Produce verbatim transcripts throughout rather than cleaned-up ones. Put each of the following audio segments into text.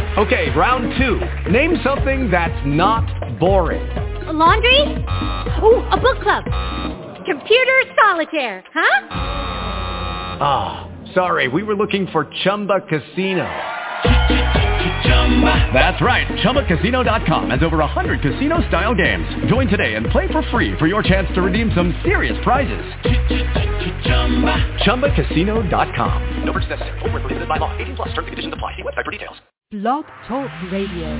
Okay, round two. Name something that's not boring. A laundry? Ooh, a book club. Computer solitaire, huh? Ah, oh, sorry, we were looking for Chumba Casino. That's right, Chumba Casino dot com has over one hundred casino-style games. Join today and play for free for your chance to redeem some serious prizes. Chumba Casino dot com. No purchase necessary. Void where prohibited by law. eighteen plus. Terms and conditions apply. See website for details. Blog Talk Radio.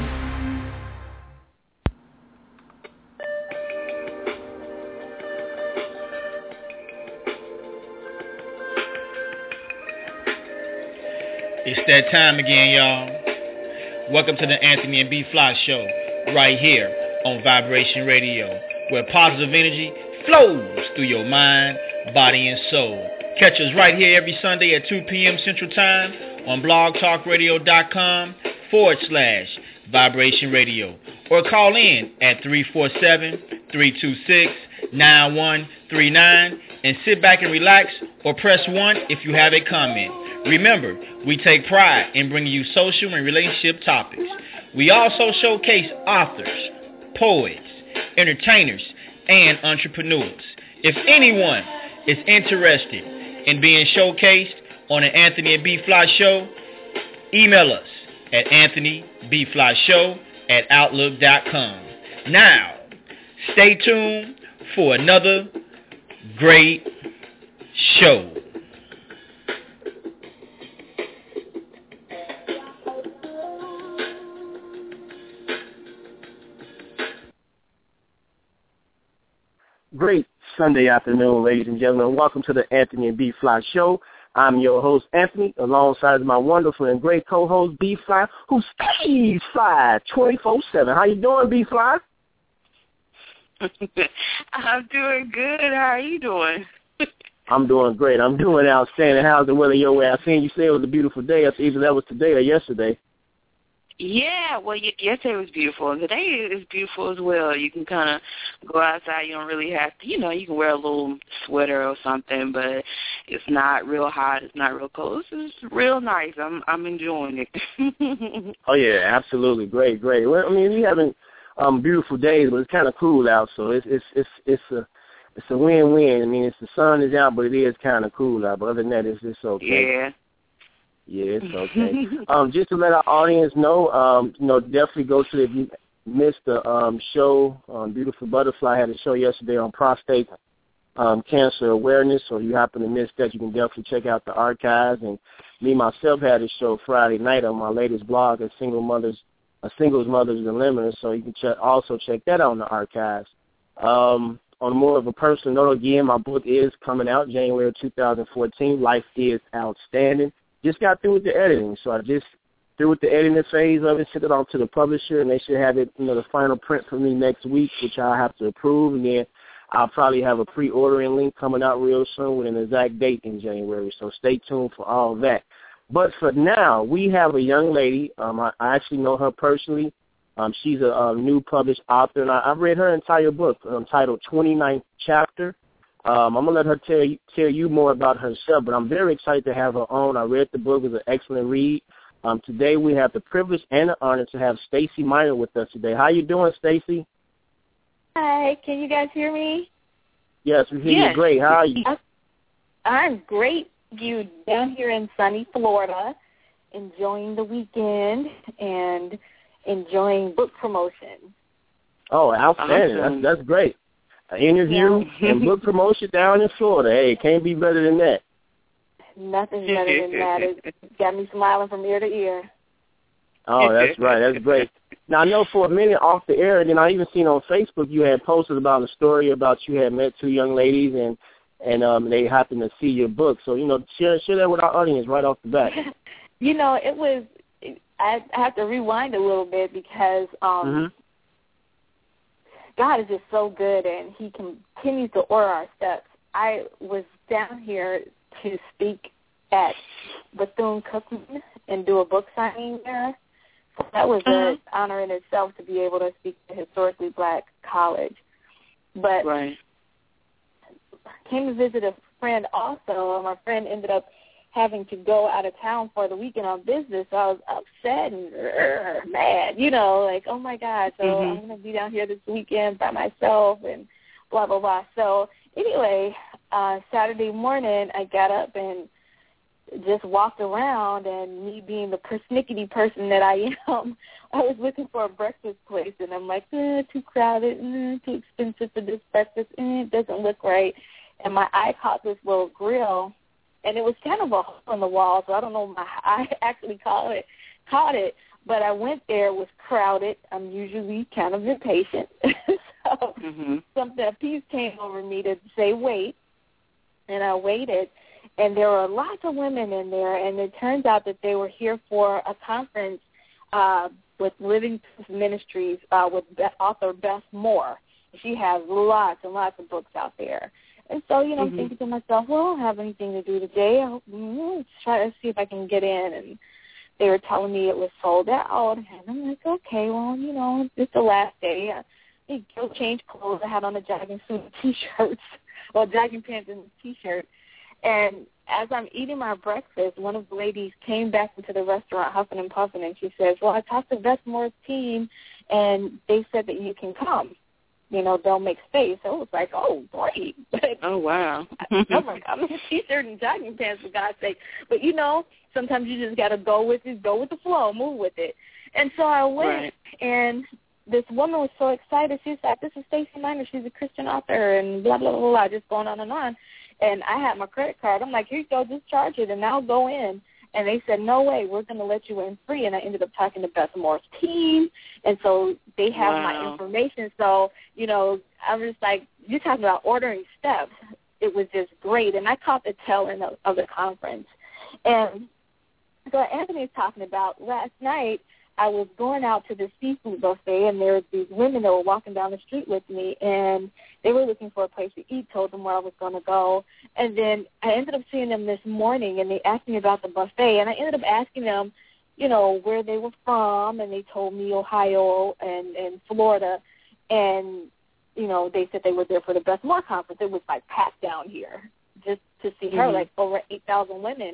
It's that time again, y'all. Welcome to the Anthony and B. Fly Show, right here on Vibration Radio, where positive energy flows through your mind, body, and soul. Catch us right here every Sunday at two p.m. Central Time on blogtalkradio.com forward slash Vibration Radio, or call in at three four seven, three two six, nine one three nine and sit back and relax, or press one if you have a comment. Remember, we take pride in bringing you social and relationship topics. We also showcase authors, poets, entertainers, and entrepreneurs. If anyone is interested in being showcased on the Anthony and B. Fly Show, email us at anthonybflyshow at outlook dot com. Now, stay tuned for another great show. Great Sunday afternoon, ladies and gentlemen. Welcome to the Anthony and B. Fly Show. I'm your host, Anthony, alongside my wonderful and great co-host, B. Fly, who stays fly twenty-four seven. How you doing, B. Fly? I'm doing good. How are you doing? I'm doing great. I'm doing outstanding. How's the weather your way? I seen you say it was a beautiful day. Either that was today or yesterday. Yeah, well, y- yesterday was beautiful, and today is beautiful as well. You can kind of go outside. You don't really have to, you know, you can wear a little sweater or something, but it's not real hot. It's not real cold. It's real nice. I'm I'm enjoying it. Oh, yeah, absolutely. Great, great. Well, I mean, we having um, beautiful days, but it's kind of cool out, so it's it's it's it's a it's a win-win. I mean, it's the sun is out, but it is kind of cool out. But other than that, it's it's okay. Yeah. Yeah, it's okay. um, just to let our audience know, um, you know, definitely go to the, if you missed the um, show, um, Beautiful Butterfly had a show yesterday on prostate um, cancer awareness, so if you happen to miss that, you can definitely check out the archives. And me, myself, had a show Friday night on my latest blog, A Single Mother's, A Singles Mother's Dilemma, so you can check, also check that out on the archives. Um, on more of a personal note, again, my book is coming out January of two thousand fourteen, Life is Outstanding. Just got through with the editing, so I just through with the editing phase of it, sent it off to the publisher, and they should have it, you know, the final print for me next week, which I'll have to approve, and then I'll probably have a pre-ordering link coming out real soon with an exact date in January, so stay tuned for all of that. But for now, we have a young lady. Um, I, I actually know her personally. Um, she's a, a new published author, and I, I've read her entire book um, titled twenty-ninth Chapter. Um, I'm going to let her tell you, tell you more about herself, but I'm very excited to have her on. I read the book. It was an excellent read. Um, today we have the privilege and the honor to have Stacy Minor with us today. How you doing, Stacy? Hi, can you guys hear me? Yes, we hear yes. you great. How are you? I'm great. You down here in sunny Florida, enjoying the weekend and enjoying book promotion. Oh, outstanding. Awesome. That's, that's great. An interview yeah. and book promotion down in Florida. Hey, it can't be better than that. Nothing's better than that. It got me smiling from ear to ear. Oh, that's right. That's great. Now, I know for a minute off the air, and then I even seen on Facebook you had posted about a story about you had met two young ladies, and and um, they happened to see your book. So, you know, share, share that with our audience right off the bat. You know, it was, I have to rewind a little bit because um, mm-hmm. God is just so good, and he continues to order our steps. I was down here to speak at Bethune-Cookman and do a book signing there. So that was uh-huh. an honor in itself to be able to speak at a historically black college. But right. came to visit a friend also, and my friend ended up having to go out of town for the weekend on business. So I was upset and uh, mad, you know, like, oh, my God, so mm-hmm. I'm going to be down here this weekend by myself and blah, blah, blah. So anyway, uh, Saturday morning I got up and just walked around, and me being the persnickety person that I am, I was looking for a breakfast place, and I'm like, eh, too crowded, eh, too expensive for this breakfast, eh, it doesn't look right. And my eye caught this little grill, and it was kind of a hole in the wall, so I don't know, my eye actually caught it, caught it. But I went there, it was crowded. I'm usually kind of impatient. so mm-hmm. something, a piece came over me to say wait, and I waited. And there were lots of women in there, and it turns out that they were here for a conference uh, with Living Ministries uh, with author Beth Moore. She has lots and lots of books out there. And so, you know, mm-hmm. I'm thinking to myself, well, I don't have anything to do today. I'll mm, try to see if I can get in. And they were telling me it was sold out. And I'm like, okay, well, you know, it's the last day. I need to go change clothes. I had on a jogging suit and T-shirts, well, jogging pants and a T-shirt. And as I'm eating my breakfast, one of the ladies came back into the restaurant huffing and puffing, and she says, well, I talked to Beth Moore's team, and they said that you can come. You know, they'll make space. So it was like, oh, great. Oh, wow. I'm like, I'm in a T-shirt and jogging pants, for God's sake. But, you know, sometimes you just got to go with it, go with the flow, move with it. And so I went, right. and this woman was so excited. She said, this is Stacey Miner. She's a Christian author, and blah, blah, blah, blah, just going on and on. And I had my credit card. I'm like, here you go, just charge it, and I'll go in. And they said, no way, we're going to let you in free. And I ended up talking to Beth Moore's team, and so they have wow. my information. So, you know, I'm just like, you're talking about ordering steps. It was just great. And I caught the tail end of, of the conference. And so Anthony's talking about last night, I was going out to the seafood buffet, and there were these women that were walking down the street with me, and they were looking for a place to eat, told them where I was going to go. And then I ended up seeing them this morning, and they asked me about the buffet, and I ended up asking them, you know, where they were from, and they told me Ohio and, and Florida. And, you know, they said they were there for the Beth Moore conference. It was, like, packed down here just to see her, mm-hmm. like over eight thousand women.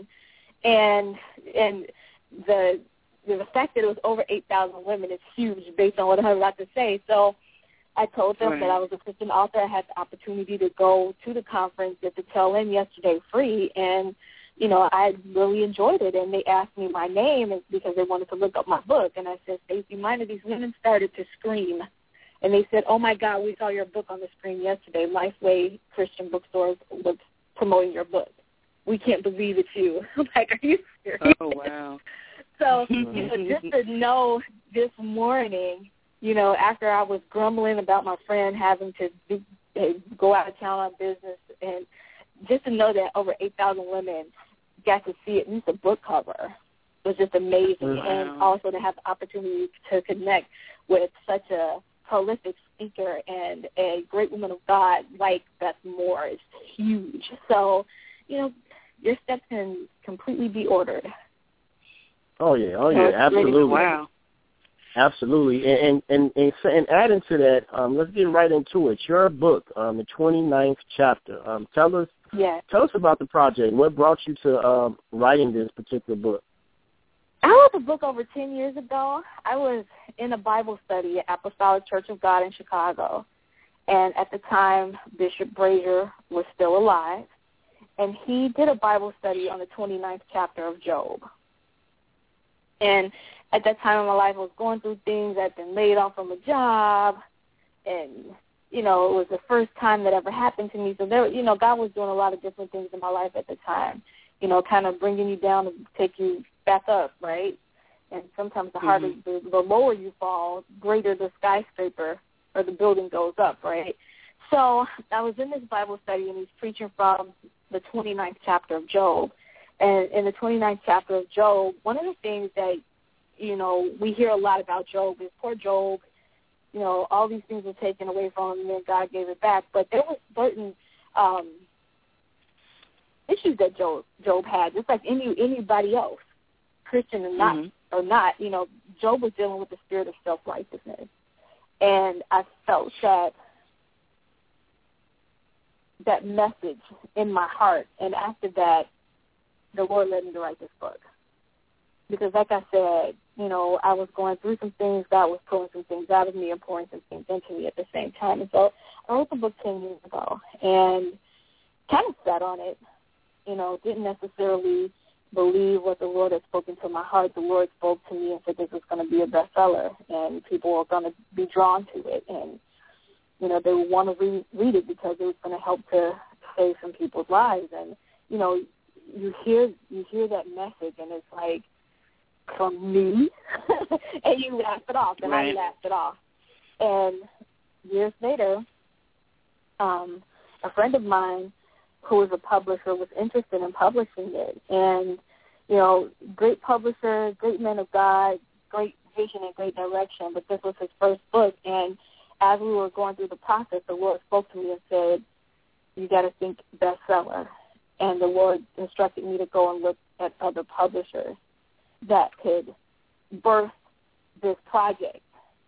And and the the fact that it was over eight thousand women is huge based on what I'm about to say. So I told them right. that I was a Christian author. I had the opportunity to go to the conference at the tail end yesterday free, and, you know, I really enjoyed it. And they asked me my name because they wanted to look up my book. And I said, Stacey Miner. These women started to scream. And they said, oh, my God, we saw your book on the screen yesterday. Lifeway Christian Bookstores was promoting your book. We can't believe it's you. I'm like, are you serious? Oh, wow. So, you know, just to know this morning, you know, after I was grumbling about my friend having to do, go out of town on business, and just to know that over eight thousand women got to see at least a book cover was just amazing. Wow. And also to have the opportunity to connect with such a prolific speaker and a great woman of God like Beth Moore is huge. So, you know, your steps can completely be ordered. Oh yeah, oh yeah, absolutely. Wow, absolutely. And and and, and adding to that, um, let's get right into it. Your book, um, the twenty-ninth chapter. Um, tell us, yeah. tell us about the project. What brought you to um, writing this particular book? I wrote the book over ten years ago. I was in a Bible study at Apostolic Church of God in Chicago, and at the time, Bishop Brazier was still alive, and he did a Bible study on the twenty-ninth chapter of Job. And at that time in my life, I was going through things. I'd been laid off from a job, and, you know, it was the first time that ever happened to me. So, there, you know, God was doing a lot of different things in my life at the time, you know, kind of bringing you down to take you back up, right? And sometimes the harder, mm-hmm. the, the lower you fall, greater the skyscraper or the building goes up, right? So I was in this Bible study, and he's preaching from the twenty-ninth chapter of Job. And in the twenty-ninth chapter of Job, one of the things that, you know, we hear a lot about Job is poor Job, you know, all these things were taken away from him and then God gave it back. But there was certain um, issues that Job, Job had, just like any anybody else, Christian or not, mm-hmm. or not, you know, Job was dealing with the spirit of self-righteousness. And I felt that that message in my heart. And after that, the Lord led me to write this book. Because like I said, you know, I was going through some things, God was pulling some things out of me and pouring some things into me at the same time. And so I wrote the book ten years ago and kind of sat on it, you know, didn't necessarily believe what the Lord had spoken to my heart. The Lord spoke to me and said this was going to be a bestseller and people were going to be drawn to it. And, you know, they would want to read, read it because it was going to help to save some people's lives. And, you know, you hear you hear that message and it's like, from me, and you laugh it off, and right. I laughed it off. And years later, um, a friend of mine who was a publisher was interested in publishing it. And, you know, great publisher, great man of God, great vision and great direction, but this was his first book. And as we were going through the process, the Lord spoke to me and said, you got to think bestseller. And the Lord instructed me to go and look at other publishers that could birth this project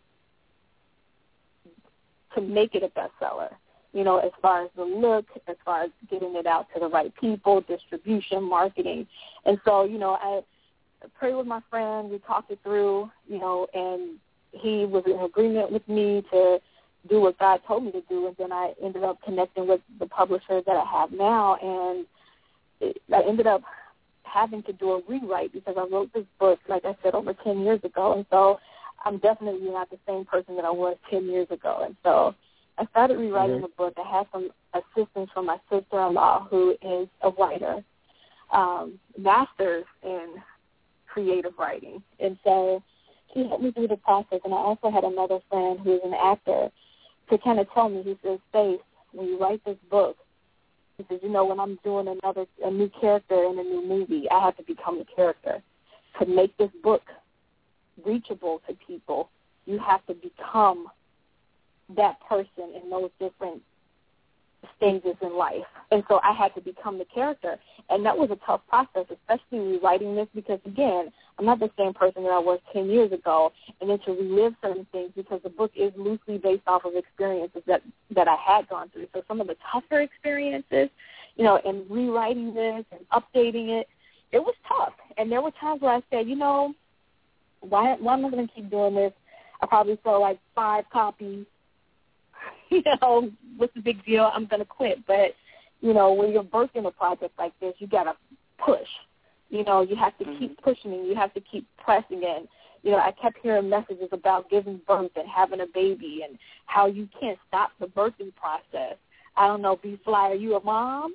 to make it a bestseller, you know, as far as the look, as far as getting it out to the right people, distribution, marketing. And so, you know, I prayed with my friend, we talked it through, you know, and he was in agreement with me to do what God told me to do, and then I ended up connecting with the publisher that I have now, and it, I ended up having to do a rewrite because I wrote this book, like I said, over ten years ago. And so I'm definitely not the same person that I was ten years ago. And so I started rewriting mm-hmm. the book. I had some assistance from my sister-in-law, who is a writer, um, master's in creative writing. And so she helped me through the process. And I also had another friend who is an actor to kind of tell me, he says, Faith, when you write this book, he says, you know, when I'm doing another a new character in a new movie, I have to become the character. To make this book reachable to people, you have to become that person in those different stages in life. And so I had to become the character. And that was a tough process, especially rewriting this, because, again, I'm not the same person that I was ten years ago. And then to relive certain things, because the book is loosely based off of experiences that, that I had gone through. So some of the tougher experiences, you know, and rewriting this and updating it, it was tough. And there were times where I said, you know, why, why am I going to keep doing this? I probably sold like five copies. You know, what's the big deal? I'm going to quit. But, you know, when you're birthing a project like this, you got to push. You know, you have to mm-hmm. keep pushing and you have to keep pressing. And, you know, I kept hearing messages about giving birth and having a baby and how you can't stop the birthing process. I don't know, B-Fly, are you a mom?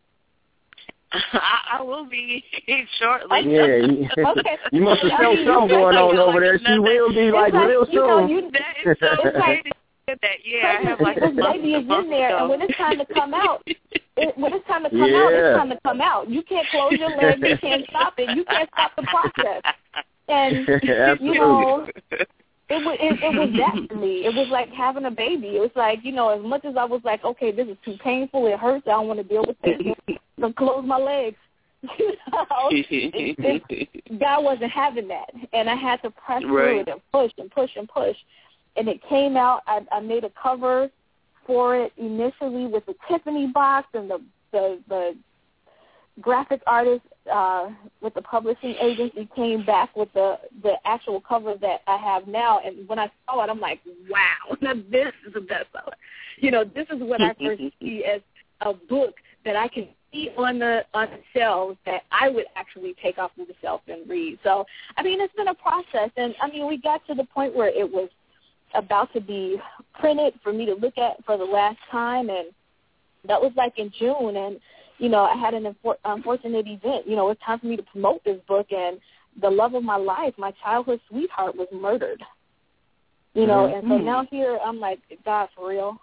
I, I will be shortly. Yeah, you, okay. You must have felt something going on over there. She will be like, like real soon. You know, you, that is so crazy. That, yeah, I have like this baby is in there, and when it's time to come out, it, when it's time to come yeah. out, it's time to come out. You can't close your legs, you can't stop it, you can't stop the process. And you know, it was it, it was that for me. It was like having a baby. It was like, you know, as much as I was like, okay, this is too painful, it hurts, I don't want to deal with this. So close my legs. You know, it, it, God wasn't having that, and I had to press right. through it and push and push and push. And it came out, I, I made a cover for it initially with the Tiffany box, and the, the, the graphic artist uh, with the publishing agency came back with the, the actual cover that I have now. And when I saw it, I'm like, wow, now this is a bestseller. You know, this is what I first see as a book that I can see on the on the shelves that I would actually take off of the shelf and read. So, I mean, it's been a process. And, I mean, we got to the point where it was about to be printed for me to look at for the last time, and that was like in June. And, you know, I had an infor- unfortunate event. You know, it's time for me to promote this book, and the love of my life, my childhood sweetheart, was murdered. You know, mm-hmm. and so now here I'm like, God, for real?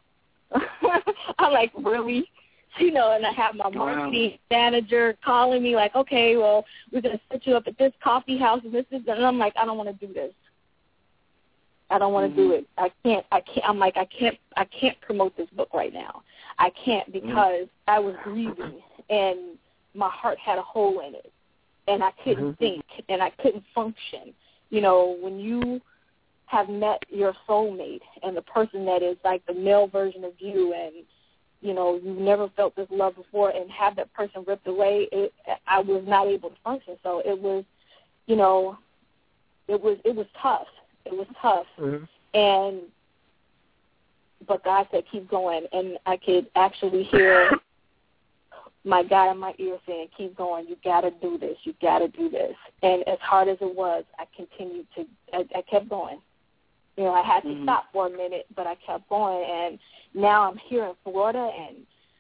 I'm like, really? You know, and I have my marketing wow. manager calling me like, okay, well, we're going to set you up at this coffee house and this is, and I'm like, I don't want to do this. I don't want to mm-hmm. do it. I can't. I can't. I'm like, I can't. I can't promote this book right now. I can't because mm-hmm. I was grieving and my heart had a hole in it, and I couldn't mm-hmm. think and I couldn't function. You know, when you have met your soulmate and the person that is like the male version of you, and you know, you've never felt this love before, and have that person ripped away, it, I was not able to function. So it was, you know, it was it was tough. It was tough. Mm-hmm. And but God said, keep going. And I could actually hear my God in my ear saying, keep going. You got to do this. You got to do this. And as hard as it was, I continued to, I, I kept going. You know, I had to mm-hmm. stop for a minute, but I kept going. And now I'm here in Florida, and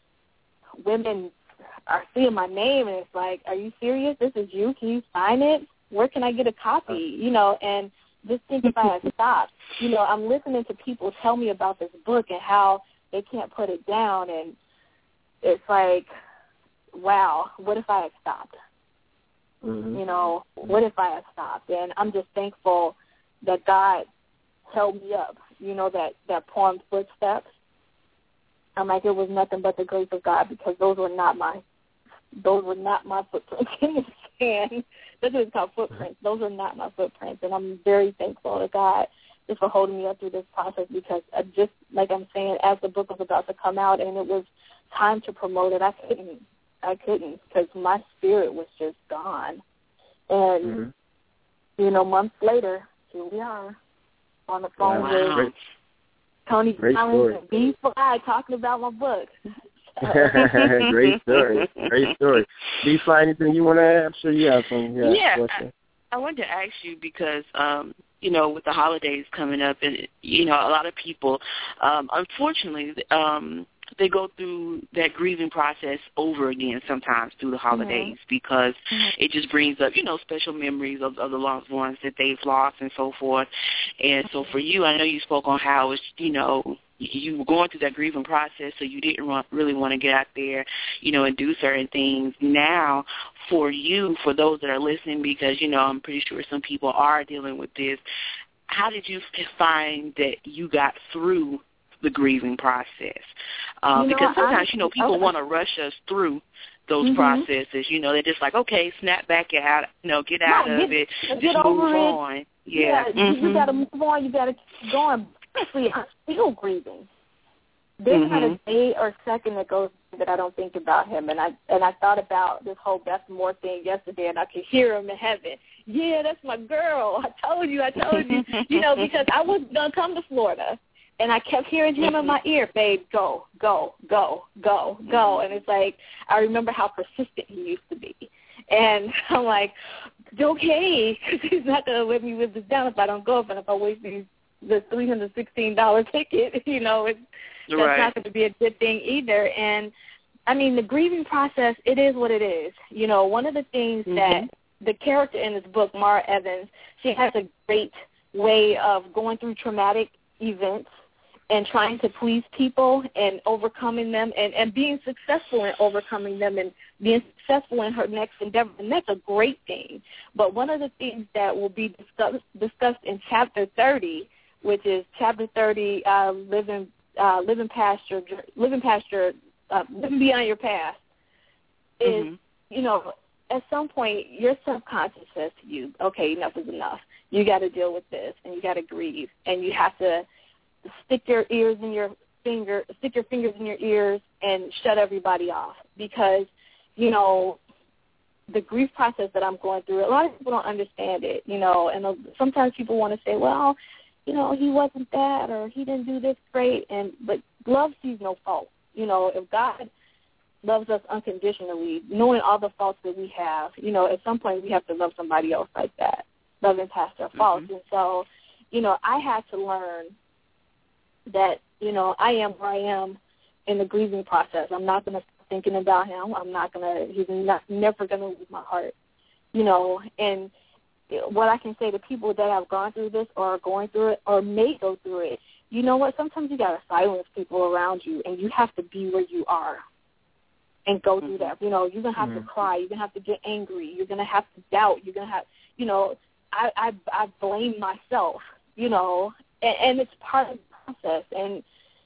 women are seeing my name, and it's like, are you serious? This is you? Can you sign it? Where can I get a copy? You know, and just think if I had stopped. You know, I'm listening to people tell me about this book and how they can't put it down, and it's like, wow, what if I had stopped? Mm-hmm. You know, what if I had stopped? And I'm just thankful that God held me up, you know, that, that poem's footsteps. I'm like, it was nothing but the grace of God, because those were not my, those were not my footprints in the sand. This is called footprints. Those are not my footprints, and I'm very thankful to God just for holding me up through this process, because I just, like I'm saying, as the book was about to come out and it was time to promote it, I couldn't, I couldn't, because my spirit was just gone. And, mm-hmm. you know, months later, here we are on the phone wow. with Tony Collins and B Fly talking about my book. Great story. Great story. B Fly, anything you want to add? I'm sure you have some. Yeah, yeah I, I wanted to ask you because, um, you know, with the holidays coming up, and, you know, a lot of people, um, unfortunately, um, they go through that grieving process over again sometimes through the holidays mm-hmm. because mm-hmm. it just brings up, you know, special memories of, of the loved ones that they've lost and so forth. And so for you, I know you spoke on how it's, you know, you were going through that grieving process, so you didn't want, really want to get out there, you know, and do certain things. Now, for you, for those that are listening, because, you know, I'm pretty sure some people are dealing with this, how did you find that you got through the grieving process? Um, you know, because sometimes, I, you know, people okay. want to rush us through those mm-hmm. processes. You know, they're just like, okay, snap back out, you know, get out right, of get, it, get just over move it. on. Yeah, yeah mm-hmm. you got to move on. You got to keep going. Honestly, I'm still grieving. There's mm-hmm. not a day or second that goes that I don't think about him. And I and I thought about this whole Beth Moore thing yesterday, and I could hear him in heaven. Yeah, that's my girl. I told you, I told you. You know, because I wasn't going to come to Florida. And I kept hearing him in my ear, babe, go, go, go, go, go. And it's like, I remember how persistent he used to be. And I'm like, okay, because he's not going to let me live this down if I don't go, but if I waste these, the three hundred sixteen dollars ticket, you know, it's, that's right. not going to be a good thing either. And, I mean, the grieving process, it is what it is. You know, one of the things mm-hmm. that the character in this book, Mara Evans, she has a great way of going through traumatic events and trying to please people and overcoming them and, and being successful in overcoming them and being successful in her next endeavor. And that's a great thing. But one of the things that will be discussed, discussed in Chapter thirty, which is Chapter thirty, uh, living, uh, living past your, living past your, uh, living beyond your past, is, mm-hmm. you know, at some point your subconscious says to you, okay, enough is enough. You got to deal with this, and you got to grieve, and you have to stick your ears in your finger, stick your fingers in your ears and shut everybody off, because, you know, the grief process that I'm going through, a lot of people don't understand it, you know, and sometimes people want to say, well, you know, he wasn't that or he didn't do this great, and but love sees no fault. You know, if God loves us unconditionally, knowing all the faults that we have, you know, at some point we have to love somebody else like that, loving past our faults. Mm-hmm. And so, you know, I had to learn that, you know, I am where I am in the grieving process. I'm not going to stop thinking about him. I'm not going to, he's not, never going to lose my heart, you know. And what I can say to people that have gone through this or are going through it or may go through it, you know what, sometimes you got to silence people around you, and you have to be where you are and go through that. You know, you're going to have mm-hmm. to cry. You're going to have to get angry. You're going to have to doubt. You're going to have, you know, I, I, I blame myself, you know, and, and it's part of process. And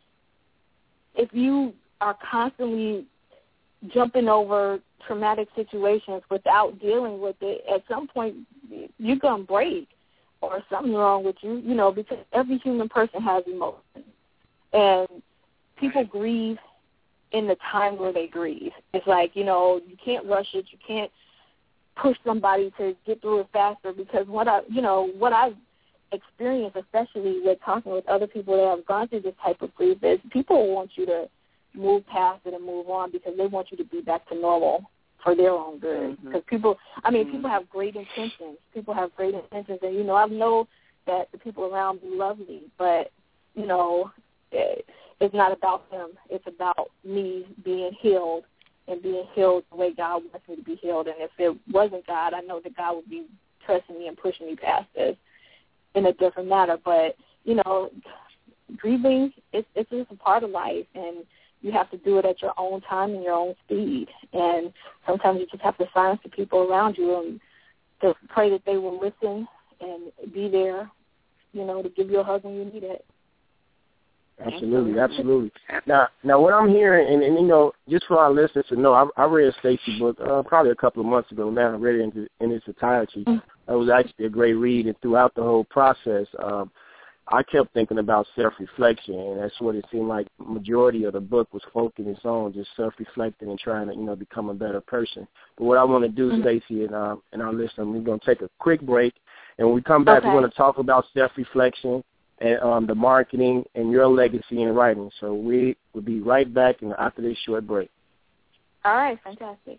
if you are constantly jumping over traumatic situations without dealing with it, at some point you're going to break or something's wrong with you, you know, because every human person has emotions. And people grieve in the time where they grieve. It's like, you know, you can't rush it. You can't push somebody to get through it faster, because what I, you know, what I've experienced, especially with talking with other people that have gone through this type of grief, is people want you to move past it and move on because they want you to be back to normal for their own good. Because mm-hmm. people, I mean, mm-hmm. people have great intentions. People have great intentions, and, you know, I know that the people around me love me, but, you know, it, it's not about them. It's about me being healed and being healed the way God wants me to be healed. And if it wasn't God, I know that God would be trusting me and pushing me past this in a different manner. But, you know, grieving, it's, it's just a part of life, and you have to do it at your own time and your own speed. And sometimes you just have to silence the people around you and just pray that they will listen and be there, you know, to give you a hug when you need it. Absolutely, absolutely. Now, now what I'm hearing, and, and you know, just for our listeners to know, I, I read Stacey's book uh, probably a couple of months ago now. I read it in, in its entirety. Mm-hmm. It was actually a great read, and throughout the whole process, um, I kept thinking about self-reflection, and that's what it seemed like majority of the book was focusing on, just self-reflecting and trying to, you know, become a better person. But what I want to do, mm-hmm. Stacey, and, uh, and our listeners, we're going to take a quick break, and when we come back, okay. we're going to talk about self-reflection and um, the marketing and your legacy in writing. So we will be right back after this short break. All right, fantastic.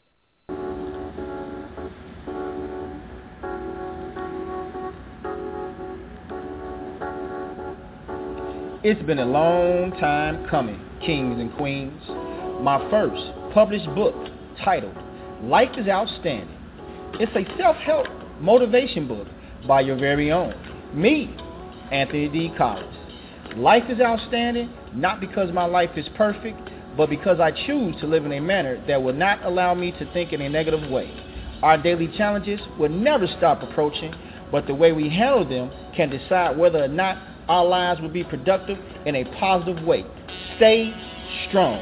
It's been a long time coming, kings and queens. My first published book, titled Life is Outstanding. It's a self-help motivation book by your very own, me, Anthony D. Collins. Life is outstanding, not because my life is perfect, but because I choose to live in a manner that will not allow me to think in a negative way. Our daily challenges will never stop approaching, but the way we handle them can decide whether or not our lives will be productive in a positive way. Stay strong.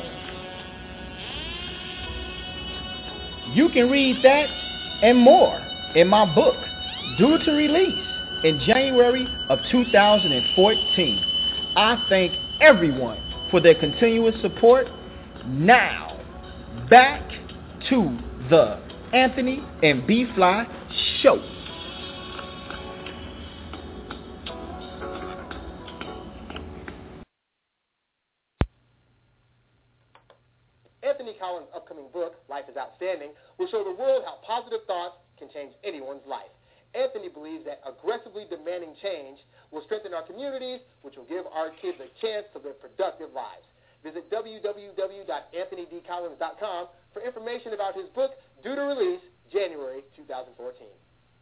You can read that and more in my book, Due to Release, in January of two thousand fourteen. I thank everyone for their continuous support. Now, back to the Anthony and B. Fly Show. Anthony Collins' upcoming book, Life is Outstanding, will show the world how positive thoughts can change anyone's life. Anthony believes that aggressively demanding change will strengthen our communities, which will give our kids a chance to live productive lives. Visit w w w dot anthony d collins dot com for information about his book, due to release January two thousand fourteen.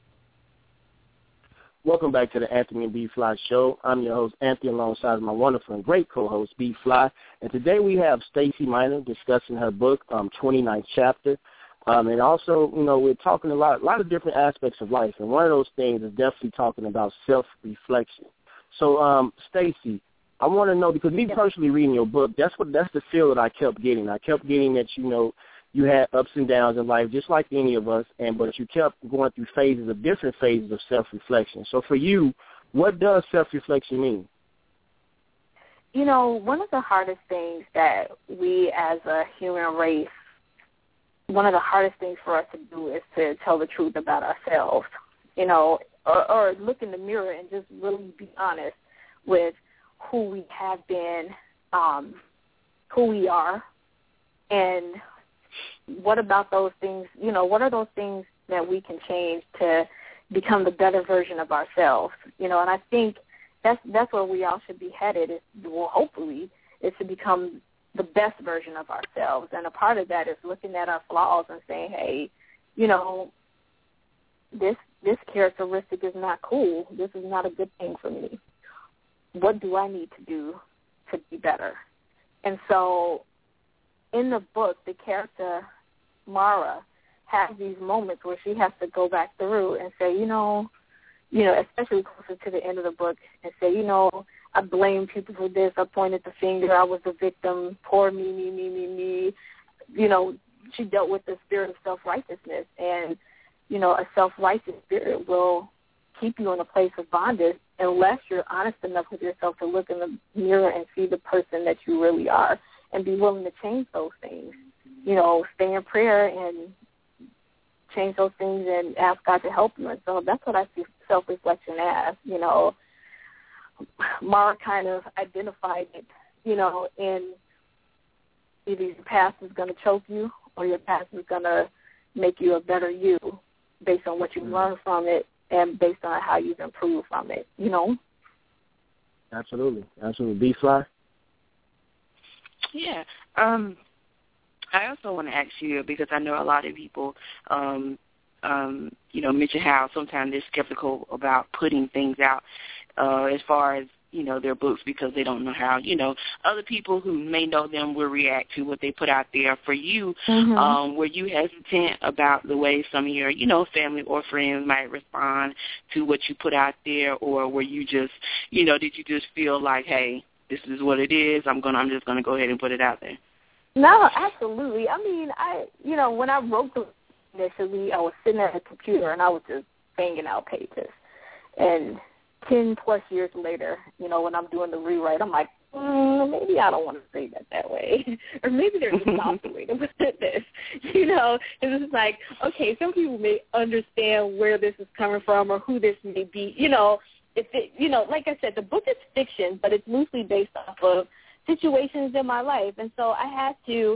Welcome back to the Anthony and B. Fly Show. I'm your host, Anthony, alongside my wonderful and great co-host, B. Fly. And today we have Stacey Minor discussing her book, um, twenty-ninth Chapter. Um, and also, you know, we're talking a lot, a lot of different aspects of life. And one of those things is definitely talking about self-reflection. So, um, Stacey, I want to know, because me personally reading your book, that's what that's the feel that I kept getting. I kept getting that, you know, you had ups and downs in life, just like any of us, and but you kept going through phases of different phases of self-reflection. So for you, what does self-reflection mean? You know, one of the hardest things that we as a human race, one of the hardest things for us to do is to tell the truth about ourselves, you know, or, or look in the mirror and just really be honest with who we have been, um, who we are, and what about those things, you know, what are those things that we can change to become the better version of ourselves, you know, and I think that's that's where we all should be headed, is, well, hopefully, is to become the best version of ourselves. And a part of that is looking at our flaws and saying, hey, you know, this this characteristic is not cool. This is not a good thing for me. What do I need to do to be better? And so in the book, the character Mara has these moments where she has to go back through and say, you know, you know, especially closer to the end of the book, and say, you know, I blame people for this. I pointed the finger. I was the victim. Poor me, me, me, me, me. You know, she dealt with the spirit of self-righteousness. And, you know, a self-righteous spirit will keep you in a place of bondage unless you're honest enough with yourself to look in the mirror and see the person that you really are. and be willing to change those things. You know, stay in prayer and change those things and ask God to help you. And so that's what I see self-reflection as. You know, Mara kind of identified it, you know, in either your past is going to choke you or your past is going to make you a better you based on what you mm-hmm. learned from it and based on how you've improved from it, you know? Absolutely. Absolutely. B-Fly? Yeah. Um, I also want to ask you, because I know a lot of people, um, um, you know, mention how sometimes they're skeptical about putting things out uh, as far as, you know, their books because they don't know how, you know, other people who may know them will react to what they put out there. For you, mm-hmm. um, were you hesitant about the way some of your, you know, family or friends might respond to what you put out there, or were you just, you know, did you just feel like, hey, this is what it is, I'm gonna, I'm just going to go ahead and put it out there? No, absolutely. I mean, I, you know, when I wrote the initially, I was sitting at a computer and I was just banging out pages. And ten plus years later, you know, when I'm doing the rewrite, I'm like, mm, maybe I don't want to say that that way. Or maybe there's a softer way to put this, you know. And it's like, okay, some people may understand where this is coming from or who this may be. You know, if it, you know, like I said, the book is fiction, but it's loosely based off of situations in my life. And so I had to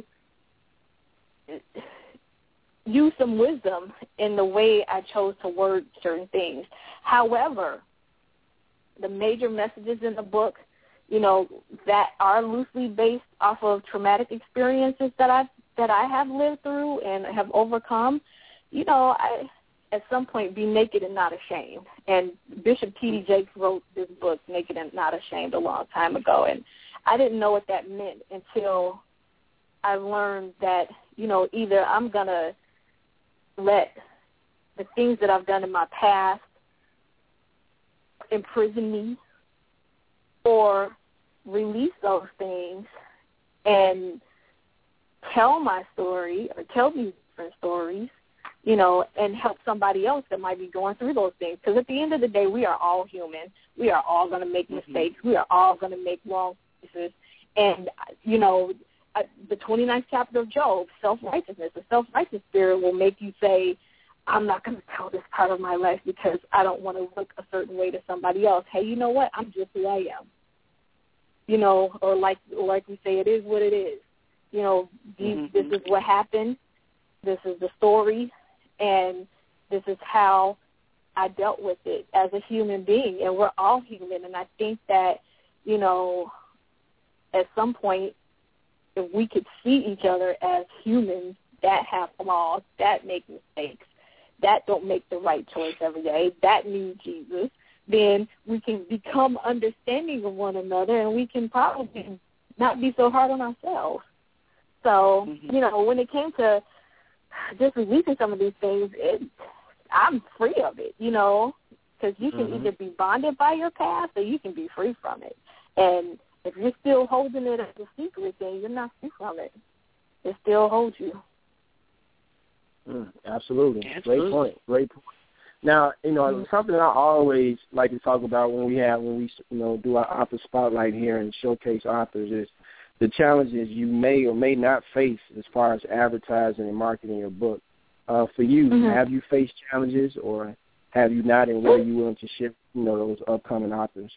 use some wisdom in the way I chose to word certain things. However, the major messages in the book, you know, that are loosely based off of traumatic experiences that I that I have lived through and have overcome, you know, I at some point be naked and not ashamed. And Bishop T D Jakes wrote this book, Naked and Not Ashamed, a long time ago, and I didn't know what that meant until I learned that, you know, either I'm going to let the things that I've done in my past imprison me or release those things and tell my story or tell these different stories, you know, and help somebody else that might be going through those things. Because at the end of the day, we are all human. We are all going to make mm-hmm. mistakes. We are all going to make wrong choices. And, you know, uh, the twenty-ninth chapter of Job, self-righteousness, the self-righteous spirit will make you say, I'm not going to tell this part of my life because I don't want to look a certain way to somebody else. Hey, you know what? I'm just who I am. You know, or like or like we say, it is what it is. You know, these, mm-hmm. this is what happened. This is the story, and this is how I dealt with it as a human being. And we're all human, and I think that, you know, at some point, if we could see each other as humans that have flaws, that make mistakes, that don't make the right choice every day, that need Jesus, then we can become understanding of one another, and we can probably not be so hard on ourselves. So, mm-hmm. you know, when it came to just releasing some of these things, it, I'm free of it, you know, because you can mm-hmm. either be bonded by your past or you can be free from it. And if you're still holding it as a secret, then you're not free from it. It still holds you. Mm, absolutely. absolutely. Great point. Great point. Now, you know, mm-hmm. something I always like to talk about when we have, when we, you know, do our author spotlight here and showcase authors is the challenges you may or may not face as far as advertising and marketing your book. Uh, for you, mm-hmm. have you faced challenges or have you not, and what are you willing to share, you know, those upcoming authors?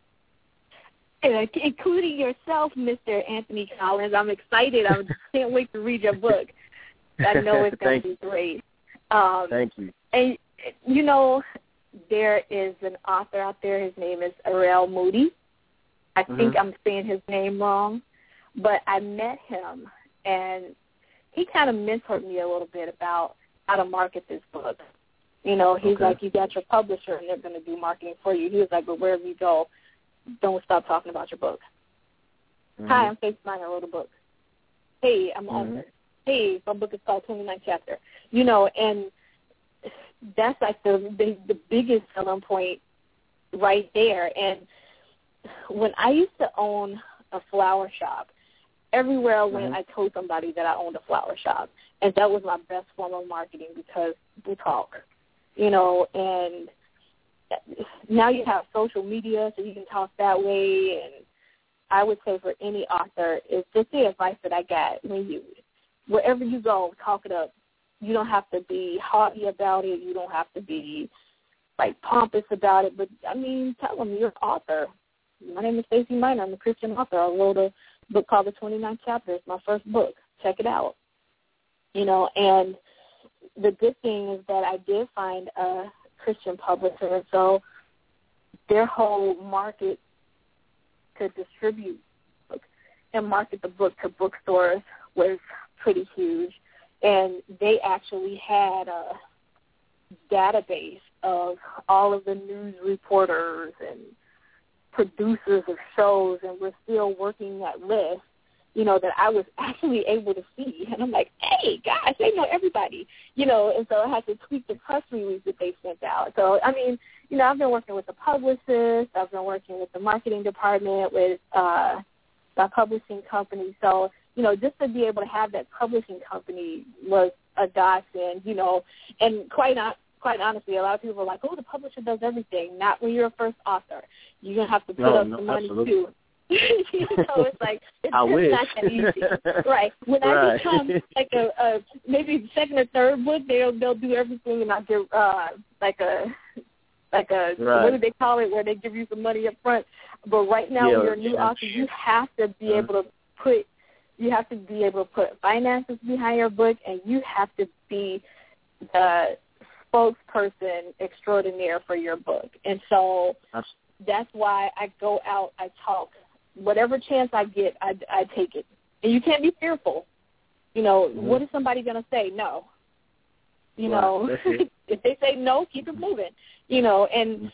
Including yourself, Mister Anthony Collins. I'm excited. I can't wait to read your book. I know it's going to be great. Um, Thank you. And, you know, there is an author out there. His name is Arel Moody. I mm-hmm. think I'm saying his name wrong, but I met him, and he kind of mentored me a little bit about how to market this book. You know, he's okay. like, you got your publisher, and they're going to do marketing for you. He was like, but wherever you go, don't stop talking about your book. Mm-hmm. Hi, I'm Faith Mine. I wrote a book. Hey, I'm mm-hmm. author. Hey, my book is called twenty-ninth Chapter. You know, and that's like the, the the biggest selling point right there. And when I used to own a flower shop, everywhere I went, mm-hmm. I told somebody that I owned a flower shop. And that was my best form of marketing because we talk, you know, and now you have social media, so you can talk that way, and I would say for any author is just the advice that I got when you, wherever you go, talk it up. You don't have to be haughty about it. You don't have to be, like, pompous about it. But, I mean, tell them you're an author. My name is Stacey Minor. I'm a Christian author. I wrote a book called The twenty-ninth Chapter. It's my first book. Check it out. You know, and the good thing is that I did find a Christian publisher, so their whole market to distribute books and market the book to bookstores was pretty huge. And they actually had a database of all of the news reporters and producers of shows, and we're still working that list, you know, that I was actually able to see. And I'm like, hey, gosh, they know everybody, you know, and so I had to tweak the press release that they sent out. So, I mean, you know, I've been working with the publicist. I've been working with the marketing department, with uh, the publishing company. So, you know, just to be able to have that publishing company was a godsend, you know, and quite not. Quite honestly, a lot of people are like, oh, the publisher does everything. Not when you're a first author. You're going to have to put no, up no, the money, absolutely. too. you know, it's like, it's I just wish. not that easy. Right. When right. I become like a, a maybe second or third book, they'll, they'll do everything, and I'll give uh, like a, like a, right. what do they call it, where they give you some money up front. But right now, yeah, when you're a new yeah. author, you have to be uh-huh. able to put, you have to be able to put finances behind your book, and you have to be the spokesperson extraordinaire for your book. And so that's why I go out, I talk. Whatever chance I get, I, I take it. And you can't be fearful. You know, mm-hmm. what is somebody going to say? No. You right. know, if they say no, keep it moving. You know, and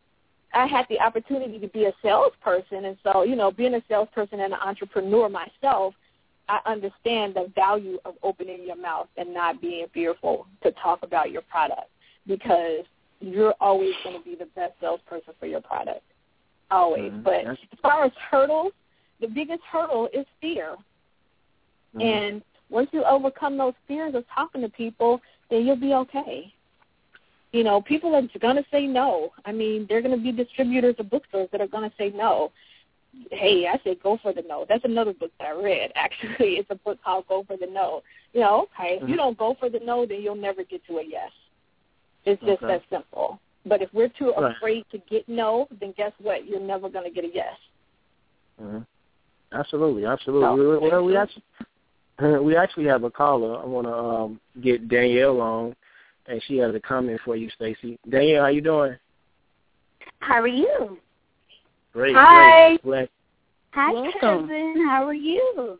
I had the opportunity to be a salesperson. And so, you know, being a salesperson and an entrepreneur myself, I understand the value of opening your mouth and not being fearful to talk about your product, because you're always going to be the best salesperson for your product, always. Mm-hmm. But as far as hurdles, the biggest hurdle is fear. Mm-hmm. And once you overcome those fears of talking to people, then you'll be okay. You know, people are going to say no. I mean, there are going to be distributors or bookstores that are going to say no. Hey, I said go for the no. That's another book that I read, actually. It's a book called Go for the No. You know, okay, mm-hmm. if you don't go for the no, then you'll never get to a yes. It's just okay. that simple. But if we're too right. afraid to get no, then guess what? You're never going to get a yes. Mm-hmm. Absolutely, absolutely. No. Well, we actually, we actually have a caller. I want to um, get Danielle on, and she has a comment for you, Stacey. Danielle, how you doing? How are you? Great. Hi. Great. Hi, Welcome. cousin. How are you?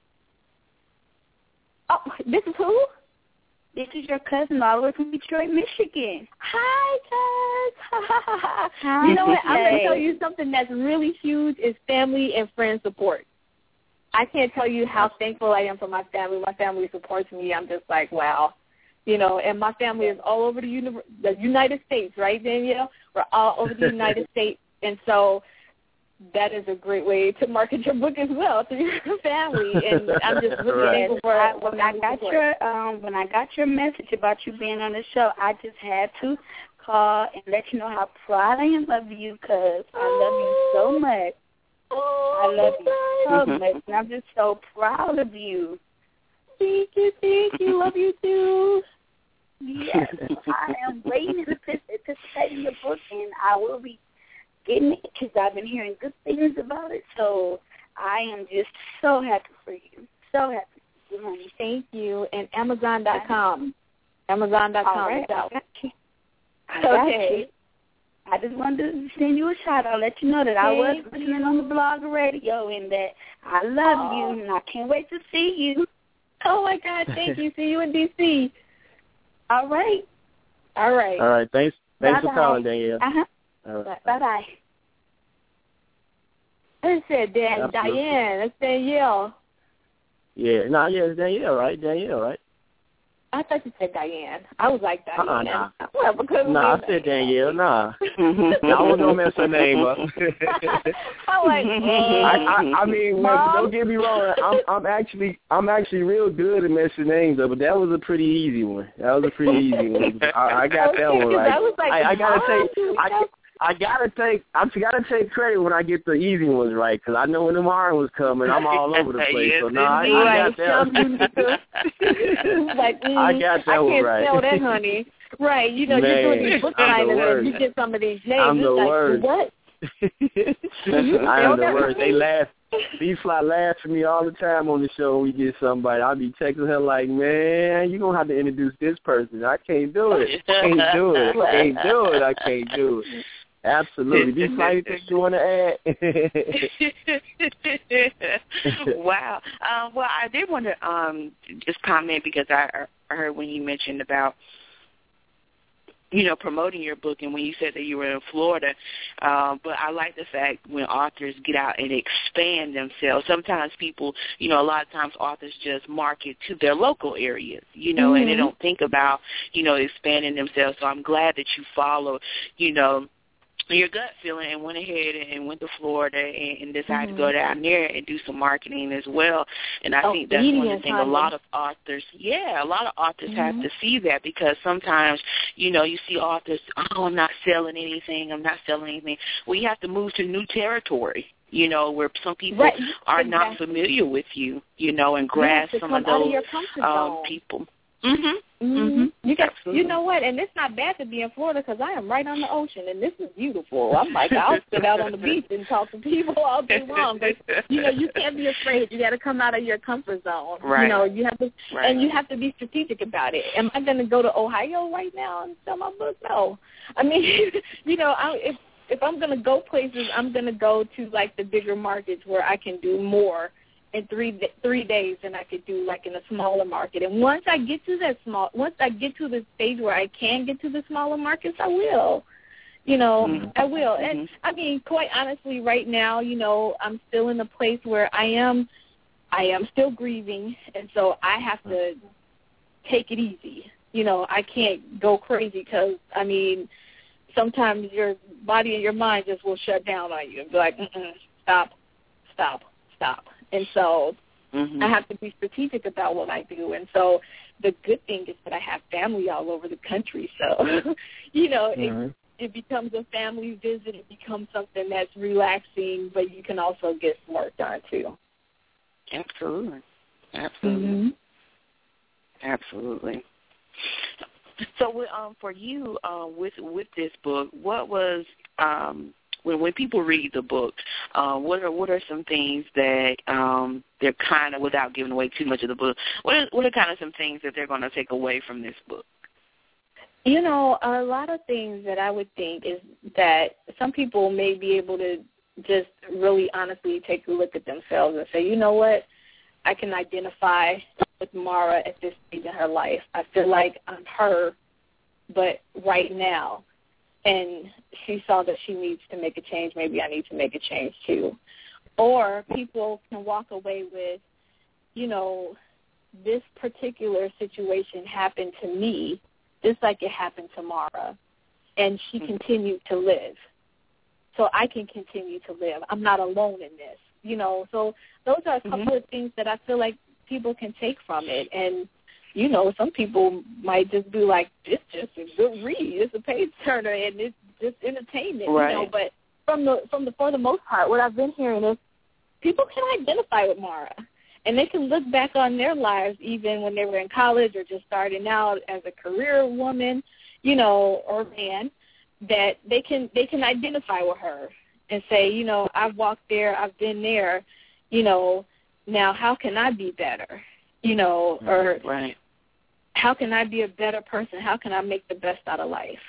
Oh, this is who? This is your cousin all the way from Detroit, Michigan. Hi, cuz. Hi. You know what? I'm going to tell you something that's really huge is family and friend support. I can't tell you how thankful I am for my family. My family supports me. I'm just like, wow. You know, and my family is all over the, uni- the United States, right, Danielle? We're all over the United States. And so that is a great way to market your book as well to your family. And I'm just really right. thankful for I, when I got support. your um, when I got your message about you being on the show, I just had to call and let you know how proud I am of you, because I love you so much. Oh, I love you so much, and I'm just so proud of you. Thank you, thank you. Love you too. Yes, I am waiting to participate in the book, and I will be getting it because I've been hearing good things about it. So I am just so happy for you. So happy for you, honey. Thank you. And Amazon dot com. Amazon dot com. All right, I got you. I got okay. you. I just wanted to send you a shout out, let you know that Thank I was you. listening on the blog radio and that I love oh. you and I can't wait to see you. Oh, my God. Thank you. See you in D C All right. All right. All right. Thanks. Thanks Bye-bye. for calling, Danielle. Uh-huh. All right. Bye-bye. I said Dan, Absolutely. Diane. That's Danielle. Yeah. No, nah, yeah, it's Danielle, right? Danielle, right? I thought you said Diane. I was like Diane. Uh-uh, nah. Well, because Nah, I said Danielle. Nah. I wasn't going to mess her name up. I'm like, oh. I, I, I mean, well, don't get me wrong. I'm, I'm actually, I'm actually real good at messing names up, but that was a pretty easy one. That was a pretty easy one. I, I got okay, that one right. I was like, I, I gotta say, I, I gotta take I gotta take credit when I get the easy ones right, because I know when the hard ones coming, I'm all over the place. Yes, so no, I, I got that. like, mm, I got that I one can't right. spell that, honey. Right, you know, Man, you're doing these book I'm the signings worst. and you get some of these names. I'm it's the like, worst. what? I am the worst. They laugh. B-Fly laughs at me all the time on the show when we get somebody. I'll be texting her like, man, you're going to have to introduce this person. I can't do it. I can't do it. I can't do it. I can't do it. Absolutely. B-Fly, anything you want to add? Wow. Um, well, I did want to um, just comment because I, I heard when you mentioned about you know, promoting your book and when you said that you were in Florida. Um, but I like the fact when authors get out and expand themselves. Sometimes people, you know, a lot of times authors just market to their local areas, you know, mm-hmm. and they don't think about, you know, expanding themselves. So I'm glad that you follow, you know, your gut feeling and went ahead and went to Florida and, and decided mm-hmm. to go down there and do some marketing as well. And I oh, think that's one of the things a lot of authors, yeah, a lot of authors mm-hmm. have to see that because sometimes, you know, you see authors, oh, I'm not selling anything, I'm not selling anything. Well, you have to move to new territory, you know, where some people right. are exactly. not familiar with you, you know, and grasp some of those um, people. Mm-hmm. Mm-hmm. You got, you know what? And it's not bad to be in Florida because I am right on the ocean, and this is beautiful. I'm like, I'll sit out on the beach and talk to people all day long. But you know, you can't be afraid. You got to come out of your comfort zone. Right. You know, you have to, right. and you have to be strategic about it. Am I going to go to Ohio right now and sell my book? No. I mean, you know, I, if if I'm going to go places, I'm going to go to like the bigger markets where I can do more in three three days than I could do like in a smaller market. And once I get to that small, once I get to the stage where I can get to the smaller markets, I will. You know, mm-hmm. I will. And mm-hmm. I mean, quite honestly, right now, you know, I'm still in a place where I am, I am still grieving, and so I have to take it easy. You know, I can't go crazy because I mean, sometimes your body and your mind just will shut down on you and be like, mm-mm, stop, stop, stop. And so mm-hmm. I have to be strategic about what I do. And so the good thing is that I have family all over the country. So, you know, mm-hmm. it, it becomes a family visit. It becomes something that's relaxing, but you can also get some work done, too. Absolutely. Absolutely. Mm-hmm. Absolutely. So um, for you, uh, with with this book, what was um, – When when people read the book, uh, what are what are some things that um, they're kind of, without giving away too much of the book, what are, what are kind of some things that they're going to take away from this book? You know, a lot of things that I would think is that some people may be able to just really honestly take a look at themselves and say, you know what, I can identify with Mara at this stage in her life. I feel like I'm her, but right now. And she saw that she needs to make a change. Maybe I need to make a change too. Or people can walk away with, you know, this particular situation happened to me just like it happened to Mara, and she mm-hmm. continued to live. So I can continue to live. I'm not alone in this, you know. So those are a couple mm-hmm. of things that I feel like people can take from it. And you know, some people might just be like, it's just a good read. It's a page turner, and it's just entertainment, right. you know. But from the from the for the most part, what I've been hearing is people can identify with Mara, and they can look back on their lives even when they were in college or just starting out as a career woman, you know, or man, that they can they can identify with her and say, you know, I've walked there, I've been there, you know. Now how can I be better, you know, or right. how can I be a better person? How can I make the best out of life?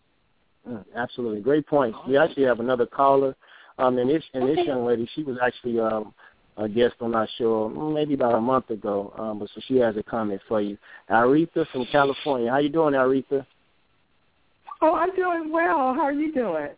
Mm, absolutely. Great point. We actually have another caller. Um, and this and okay. this young lady, she was actually um, a guest on our show maybe about a month ago. Um, but so she has a comment for you. Aretha from California. How you doing, Aretha? Oh, I'm doing well. How are you doing?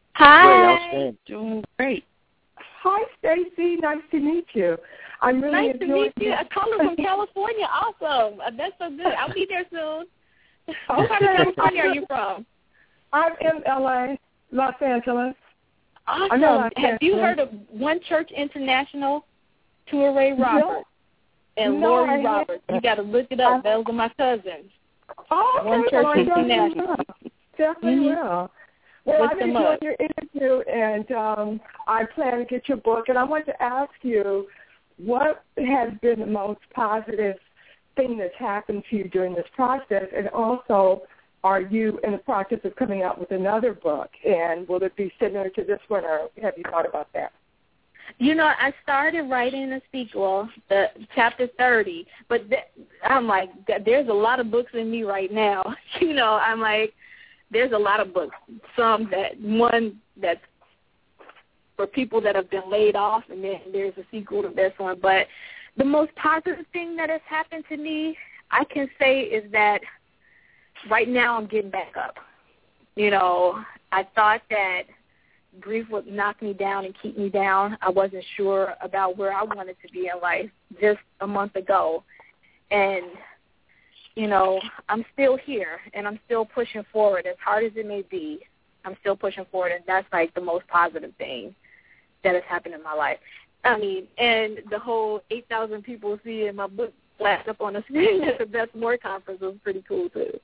Hi. Great, doing great. Hi, Stacy. Nice to meet you. I'm really nice to meet you. A caller from California. Awesome. Uh, that's so good. I'll be there soon. What part of California are you from? I'm in L A, Los Angeles. Awesome. Have you heard of One Church International? Touré Roberts and no, Lori Roberts. You got to look it up. Those are my cousins. Oh, okay. One Church well, International. Definitely mm-hmm. will. Well, What's I've the enjoyed most? your interview, and um, I plan to get your book. And I want to ask you, what has been the most positive thing that's happened to you during this process? And also, are you in the process of coming out with another book? And will it be similar to this one, or have you thought about that? You know, I started writing a sequel, the chapter thirty, but th- I'm like, there's a lot of books in me right now. You know, I'm like, there's a lot of books. Some that, one that's for people that have been laid off, and then there's a sequel to this one. But the most positive thing that has happened to me, I can say, is that right now I'm getting back up. You know, I thought that grief would knock me down and keep me down. I wasn't sure about where I wanted to be in life just a month ago. And, you know, I'm still here, and I'm still pushing forward. As hard as it may be, I'm still pushing forward, and that's, like, the most positive thing that has happened in my life. I mean, and the whole eight thousand people seeing my book flash up on the screen at the Best More Conference was pretty cool, too.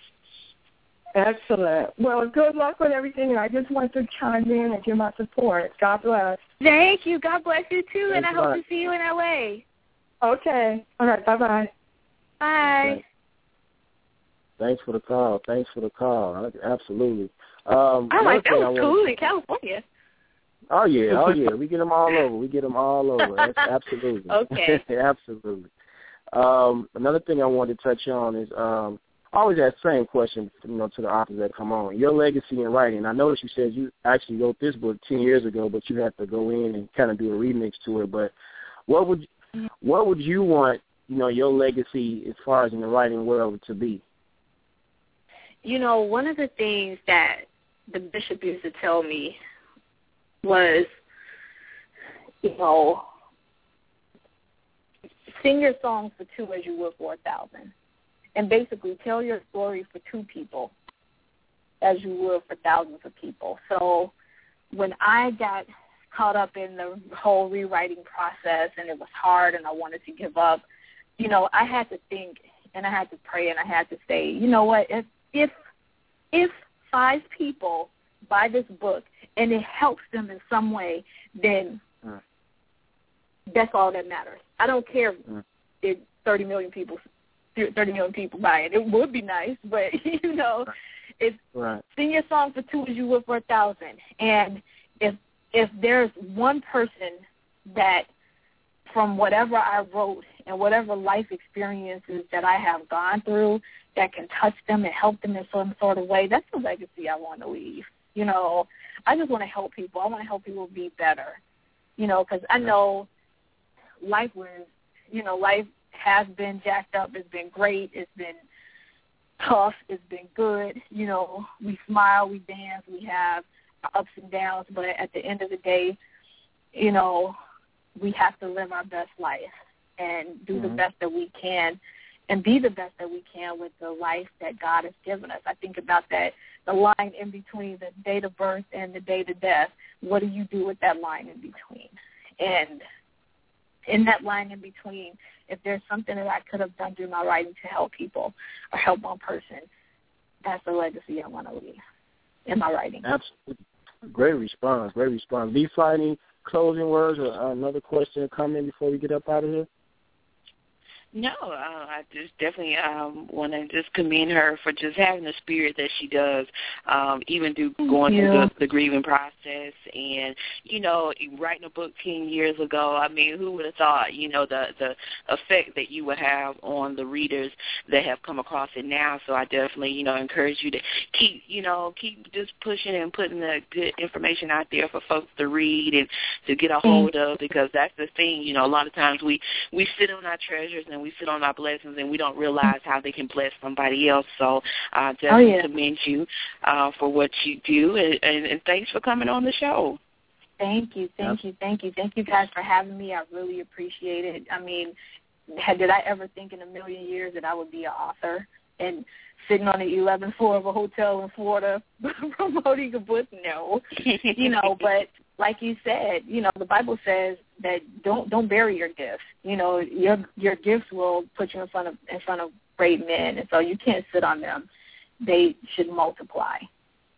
Excellent. Well, good luck with everything, and I just want to chime in and give my support. God bless. Thank you. God bless you, too, and I hope Bye. to see you in L A. Okay. All right. Bye-bye. Bye. Thanks for the call. Thanks for the call. Absolutely. Um, I'm like, that another thing I was wanted- cool in California. Oh, yeah. Oh, yeah. We get them all over. We get them all over. That's absolutely. Okay. Absolutely. Um, another thing I wanted to touch on is um, I always ask the same question, you know, to the authors that come on. Your legacy in writing. I noticed you said you actually wrote this book ten years ago, but you had to go in and kind of do a remix to it. But what would what would you want, you know, your legacy as far as in the writing world to be? You know, one of the things that the bishop used to tell me was, you know, sing your songs for two as you would for a thousand. And basically tell your story for two people as you would for thousands of people. So when I got caught up in the whole rewriting process and it was hard and I wanted to give up, you know, I had to think and I had to pray and I had to say, you know what, if if if five people buy this book and it helps them in some way, then mm. that's all that matters. I don't care mm. if thirty million people thirty million people buy it. It would be nice, but, you know, it's right. Sing your song for two as you would for a thousand. And if if there's one person that from whatever I wrote and whatever life experiences that I have gone through that can touch them and help them in some sort of way, that's the legacy I want to leave. You know, I just want to help people. I want to help people be better, you know, because I know life was, you know, life has been jacked up. It's been great. It's been tough. It's been good. You know, we smile, we dance, we have our ups and downs, but at the end of the day, you know, we have to live our best life and do mm-hmm. the best that we can and be the best that we can with the life that God has given us. I think about that, the line in between the date of birth and the date of death. What do you do with that line in between? And in that line in between, if there's something that I could have done through my writing to help people or help one person, that's the legacy I want to leave in my writing. Absolutely. Great response. Great response. B-Fly, any closing words or another question or comment before we get up out of here? No, uh, I just definitely um, want to just commend her for just having the spirit that she does, um, even through going through the, the grieving process. And, you know, writing a book ten years ago, I mean, who would have thought, you know, the, the effect that you would have on the readers that have come across it now. So I definitely, you know, encourage you to keep, you know, keep just pushing and putting the good information out there for folks to read and to get a hold of, because that's the thing, you know, a lot of times we, we sit on our treasures and we sit on our blessings and we don't realize how they can bless somebody else. So I uh, definitely oh, yeah. commend you uh, for what you do, and, and, and thanks for coming on the show. Thank you, thank you, thank you. Thank you guys for having me. I really appreciate it. I mean, had, did I ever think in a million years that I would be an author and sitting on the eleventh floor of a hotel in Florida promoting a book? No. You know, but like you said, you know, the Bible says that don't don't bury your gifts. You know, your your gifts will put you in front of in front of great men, and so you can't sit on them. They should multiply.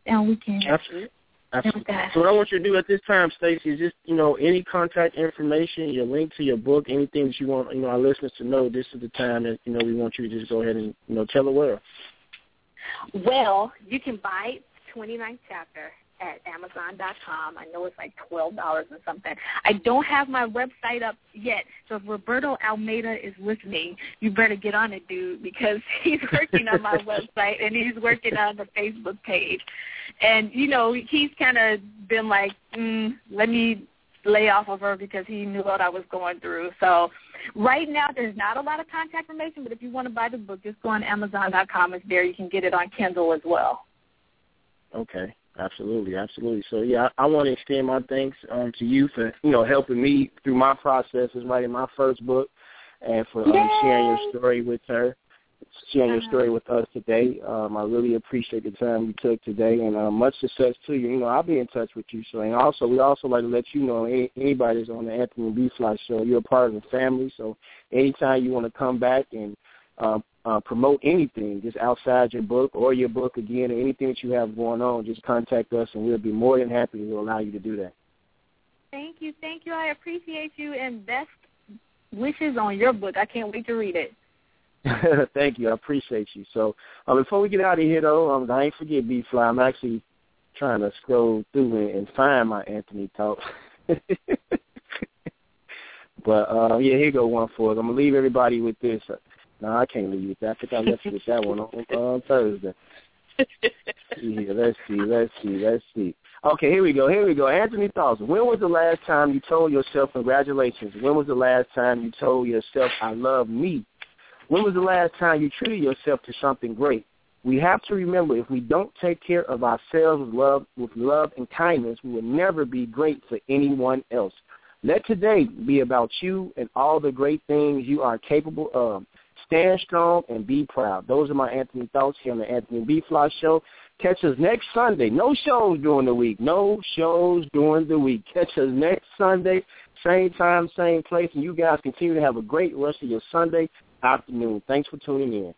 and we can. Absolutely. Absolutely. So what I want you to do at this time, Stacey, is just, you know, any contact information, your link to your book, anything that you want, you know, our listeners to know, this is the time that, you know, we want you to just go ahead and, you know, tell the world. Well, you can buy twenty-ninth chapter at Amazon dot com. I know it's like twelve dollars or something. I don't have my website up yet, so if Roberto Almeida is listening, you better get on it, dude, because he's working on my website and he's working on the Facebook page. And, you know, he's kind of been like, mm, let me lay off of her because he knew what I was going through. So right now there's not a lot of contact information, but if you want to buy the book, just go on Amazon dot com. It's there. You can get it on Kindle as well. Okay. Absolutely, absolutely. So, yeah, I, I want to extend my thanks um, to you for, you know, helping me through my process as writing my first book and for um, sharing your story with her, sharing your story with us today. Um, I really appreciate the time you took today, and uh, much success to you. You know, I'll be in touch with you. So, and also, we also like to let you know, any, anybody that's on the Anthony and B. Fly show, you're a part of the family. So, anytime you want to come back and um, Uh, promote anything just outside your book or your book again, or anything that you have going on, just contact us, and we'll be more than happy to allow you to do that. Thank you. Thank you. I appreciate you, and best wishes on your book. I can't wait to read it. Thank you. I appreciate you. So uh, before we get out of here, though, um, I ain't forget B-Fly. I'm actually trying to scroll through and find my Anthony talk. But, uh, yeah, here go one for us. I'm going to leave everybody with this. No, I can't leave you with that. I think I left you with that one on, on Thursday. Yeah, let's see, let's see, let's see. Okay, here we go, here we go. Anthony Thoughts. When was the last time you told yourself congratulations? When was the last time you told yourself I love me? When was the last time you treated yourself to something great? We have to remember, if we don't take care of ourselves with love, with love and kindness, we will never be great for anyone else. Let today be about you and all the great things you are capable of. Stand strong and be proud. Those are my Anthony Thoughts here on the Anthony B. Fly Show. Catch us next Sunday. No shows during the week. No shows during the week. Catch us next Sunday, same time, same place. And you guys continue to have a great rest of your Sunday afternoon. Thanks for tuning in.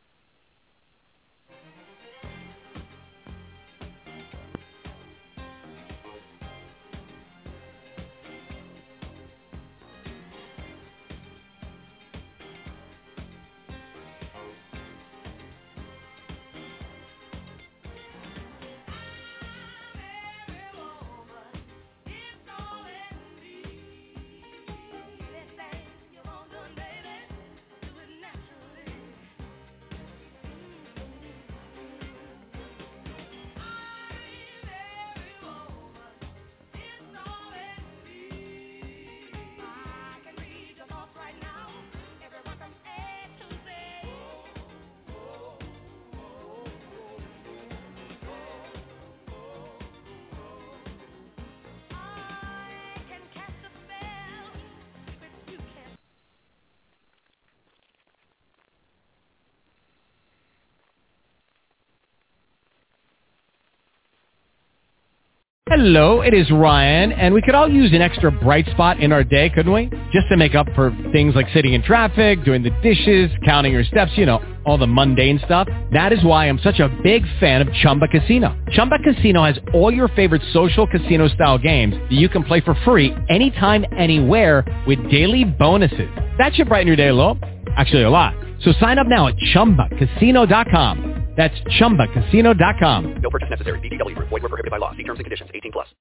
Hello, it is Ryan, and we could all use an extra bright spot in our day, couldn't we? Just to make up for things like sitting in traffic, doing the dishes, counting your steps, you know, all the mundane stuff. That is why I'm such a big fan of Chumba Casino. Chumba Casino has all your favorite social casino-style games that you can play for free anytime, anywhere with daily bonuses. That should brighten your day a little. Actually, a lot. So sign up now at chumba casino dot com. That's chumba casino dot com. No purchase necessary. V G W. Void where prohibited by law. See terms and conditions. eighteen plus.